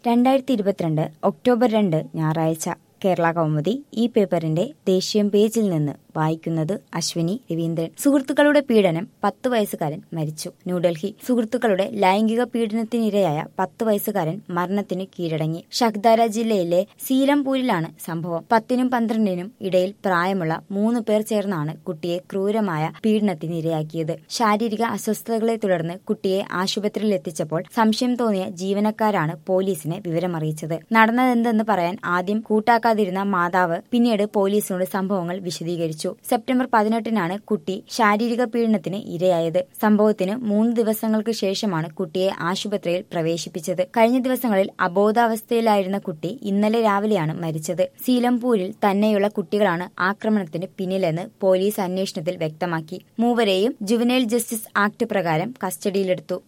2022 October 2 ഞായറാഴ്ച കേരള കൗമുദി ഈ പേപ്പറിന്റെ ദേശീയ പേജിൽ നിന്ന് വായിക്കുന്നത് അശ്വിനി രവീന്ദ്രൻ. സുഹൃത്തുക്കളുടെ പീഡനം 10 വയസ്സുകാരൻ മരിച്ചു. ന്യൂഡൽഹി. സുഹൃത്തുക്കളുടെ ലൈംഗിക പീഡനത്തിനിരയായ 10 വയസ്സുകാരൻ മരണത്തിന് കീഴടങ്ങി. ഷഹ്ദാര ജില്ലയിലെ സീലംപൂരിലാണ് സംഭവം. 10നും 12നും ഇടയിൽ പ്രായമുള്ള 3 പേർ ചേർന്നാണ് കുട്ടിയെ ക്രൂരമായ പീഡനത്തിനിരയാക്കിയത്. ശാരീരിക അസ്വസ്ഥതകളെ തുടർന്ന് കുട്ടിയെ ആശുപത്രിയിൽ എത്തിച്ചപ്പോൾ സംശയം തോന്നിയ ജീവനക്കാരാണ് പോലീസിനെ വിവരമറിയിച്ചത്. നടന്നതെന്തെന്ന് പറയാൻ ആദ്യം കൂട്ടാക്കാതിരുന്ന മാതാവ് പിന്നീട് പോലീസിനോട് സംഭവങ്ങൾ വിശദീകരിച്ചു. സെപ്റ്റംബർ 18നാണ് കുട്ടി ശാരീരിക പീഡനത്തിന് ഇരയായത്. സംഭവത്തിന് 3 ദിവസങ്ങൾക്ക് ശേഷമാണ് കുട്ടിയെ ആശുപത്രിയിൽ പ്രവേശിപ്പിച്ചത്. കഴിഞ്ഞ ദിവസങ്ങളിൽ അബോധാവസ്ഥയിലായിരുന്ന കുട്ടി ഇന്നലെ രാവിലെയാണ് മരിച്ചത്. സീലംപൂരിൽ തന്നെയുള്ള കുട്ടികളാണ് ആക്രമണത്തിന് പിന്നിലെന്ന് പോലീസ് അന്വേഷണത്തിൽ വ്യക്തമാക്കി. മൂവരെയും ജുവനൈൽ ജസ്റ്റിസ് ആക്ട് പ്രകാരം കസ്റ്റഡിയിലെടുത്തു.